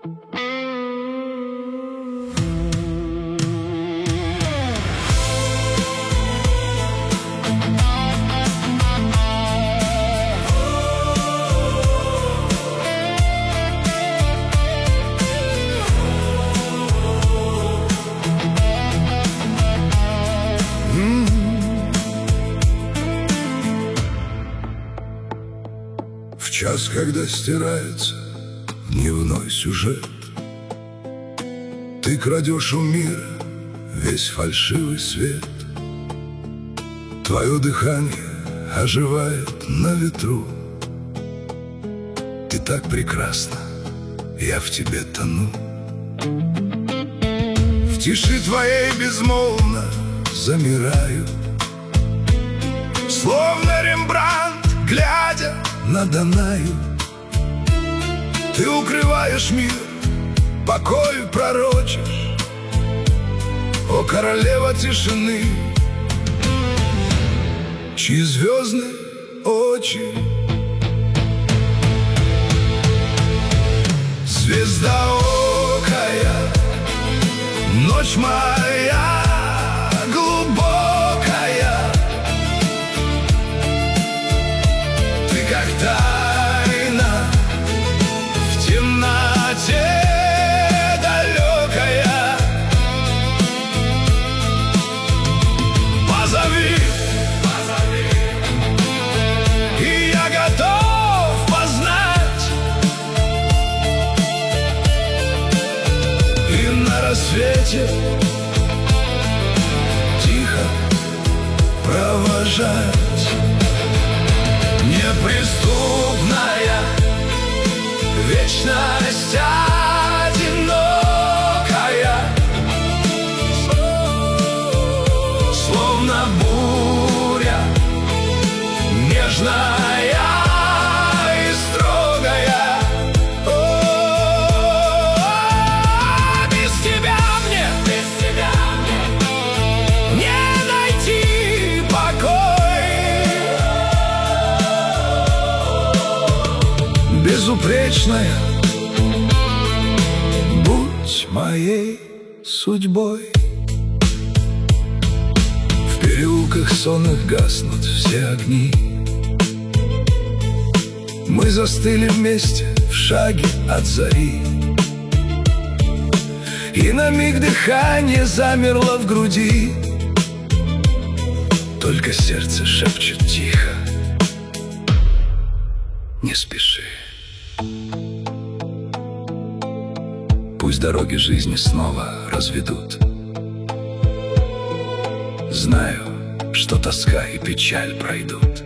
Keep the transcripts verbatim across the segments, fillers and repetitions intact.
В час, когда стирается дневной сюжет, ты крадешь у мира весь фальшивый свет. Твое дыхание оживает на ветру. Ты так прекрасна, я в тебе тону. В тиши твоей безмолвно замираю, словно Рембрандт, глядя на Данаю. Ты укрываешь мир, покой пророчишь, о королева тишины, чьи звездные очи звездоокая, ночь моя глубокая. Ты как тайна в темноте далекая. Позови, позови, и я готов познать. И на рассвете тихо провожать. Неприступная вечность одинокая, словно буря нежная и строгая. О, без тебя мне, без тебя мне не найти покой. Безупречная, будь моей судьбой. В переулках сонных гаснут все огни. Мы застыли вместе в шаге от зари, и на миг дыхание замерло в груди. Только сердце шепчет тихо: не спеши. Пусть дороги жизни снова разведут. Знаю, что тоска и печаль пройдут.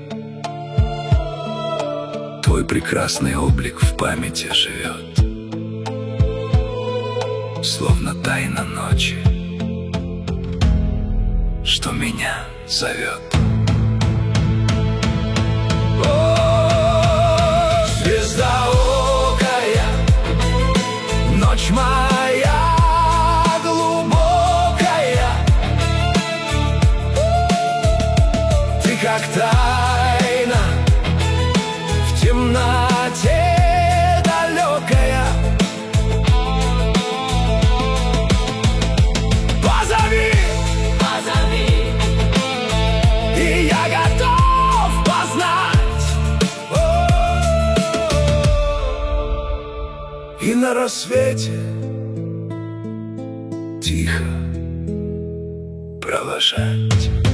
Твой прекрасный облик в памяти живет, словно тайна ночи, что меня зовет. Ночь моя глубокая, ты как тайна в темноте далекая. Позови, позови, и я готов познать. И на рассвете тихо провожать.